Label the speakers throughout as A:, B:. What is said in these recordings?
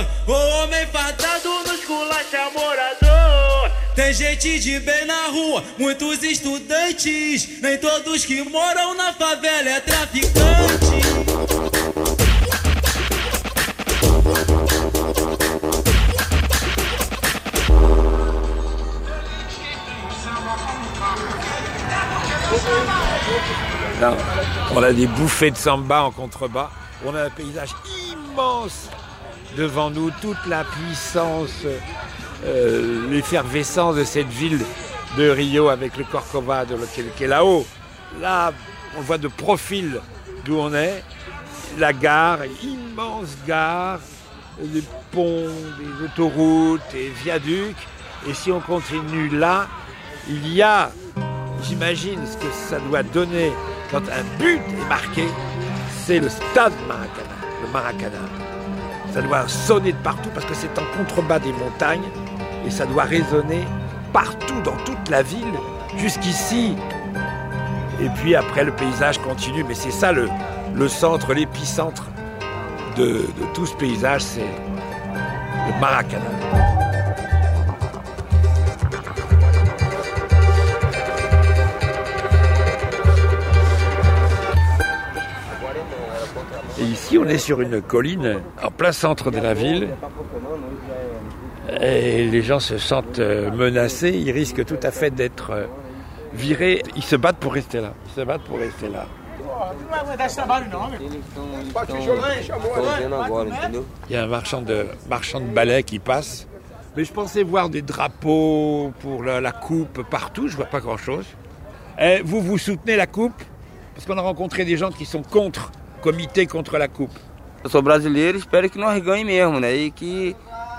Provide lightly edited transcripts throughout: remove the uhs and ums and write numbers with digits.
A: O homem fardado no esculacha morador. Tem gente de bem na rua, muitos estudantes. Nem todos que moram na favela é traficante.
B: Là, on a des bouffées de samba en contrebas. On a un paysage immense devant nous, toute la puissance, l'effervescence de cette ville de Rio avec le Corcovado qui est là-haut. Là, on le voit de profil d'où on est. La gare, immense gare, des ponts, des autoroutes, des viaducs. Et si on continue là, il y a, j'imagine ce que ça doit donner quand un but est marqué, c'est le stade Maracana, le Maracana. Ça doit sonner de partout parce que c'est en contrebas des montagnes et ça doit résonner partout dans toute la ville, jusqu'ici. Et puis après, le paysage continue, mais c'est ça le centre, l'épicentre de tout ce paysage, c'est le Maracana. Et ici, on est sur une colline en plein centre de la ville. Et les gens se sentent menacés. Ils risquent tout à fait d'être virés. Ils se battent pour rester là. Il y a un marchand de balais qui passe. Mais je pensais voir des drapeaux pour la coupe partout. Je vois pas grand-chose. Et vous soutenez la coupe? Parce qu'on a rencontré des gens qui sont contre. Comité contre la coupe.
C: Eu sou brasileiro, espero que nós ganhemos mesmo, né? E que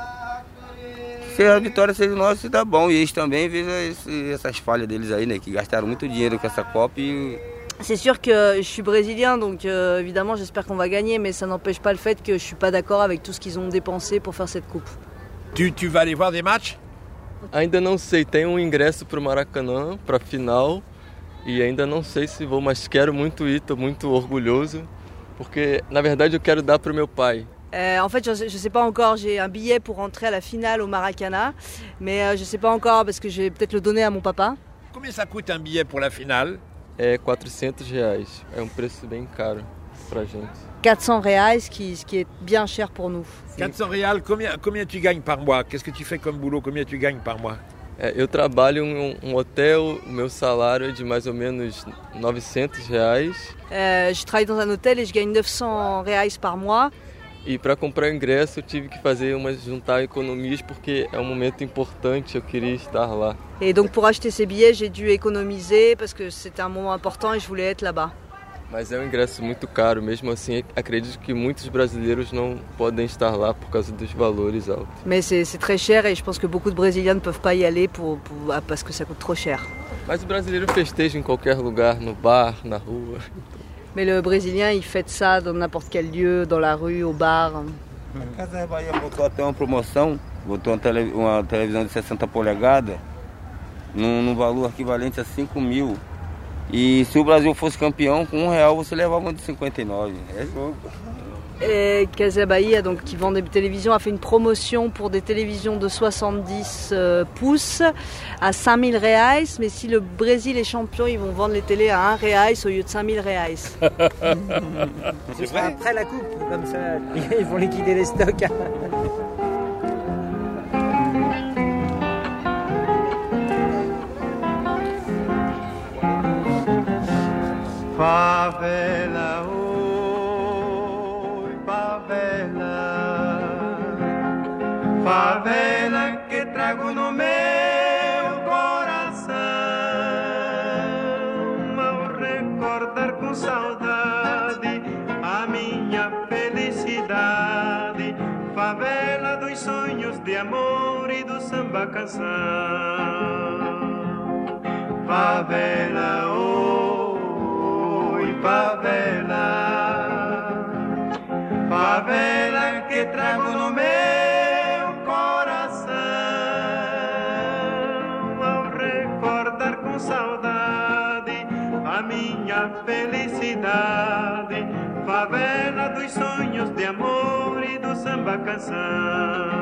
C: se a vitória seja nossa, tá bom. E eles também vejam essas falhas deles aí, né? Que gastaram muito dinheiro com essa Copa e...
D: C'est sûr que je suis brésilien, donc évidemment j'espère qu'on va gagner, mais ça n'empêche pas le fait que je suis pas d'accord avec tout ce qu'ils ont dépensé pour faire cette coupe.
B: Tu vas aller voir des matchs?
E: Ainda não sei, tenho ingresso para o Maracanã, para a final, e ainda não sei se vou, mas quero muito ir, estou muito orgulhoso. Porque, na verdade, eu quero dar para o meu pai.
D: En fait, je sais pas encore, j'ai un billet pour rentrer à la finale au Maracana, mais je sais pas encore parce que je vais peut-être le donner à mon papa.
B: Combien ça coûte un billet pour la finale?
E: É R$400. É um preço bem caro pra gente.
D: 400 reais, ce qui est bien cher pour nous.
B: 400 reais, combien tu gagnes par mois? Qu'est-ce que tu fais comme boulot? Combien tu gagnes par mois?
E: Eu trabalho em um hotel, o meu salário é de mais ou menos R$900.
D: Je travaille dans un hôtel et je gagne 900 reais par mois.
E: E para comprar o ingresso eu tive que juntar economias porque é um momento importante, eu queria estar lá.
D: Et donc pour acheter ces billets, j'ai dû économiser parce que c'était un moment important et je voulais être là-bas.
E: Mas é um ingresso muito caro, mesmo assim acredito que muitos brasileiros não podem estar lá por causa dos valores altos.
D: Mais c'est très cher et je pense que beaucoup de Brésiliens ne peuvent pas y aller parce que ça coûte trop cher.
E: Mas o brasileiro festeja em qualquer lugar, no bar, na rua.
D: Mais le Brésilien, il fête ça dans n'importe quel lieu, dans la rue, au bar.
C: A Casa Bahia botou até uma promoção, botou uma televisão de 60 polegadas, num valor equivalente a 5 mil. E se o Brasil fosse campeão, com R$1 você levava de 59. É jogo.
D: Et Casa Bahia, donc, qui vend des télévisions, a fait une promotion pour des télévisions de 70 pouces à 5 000 reais. Mais si le Brésil est champion, ils vont vendre les télés à 1 reais au lieu de 5 000 reais.
F: C'est vrai. Après la coupe, comme ça, ils vont liquider les stocks.
G: Favela, oi, favela, favela que trago no meu coração, ao recordar com saudade a minha felicidade, favela dos sonhos de amor e do samba canção, favela, oi, favela, favela que trago no meu coração, ao recordar com saudade a minha felicidade, favela dos sonhos de amor e do samba samba canção.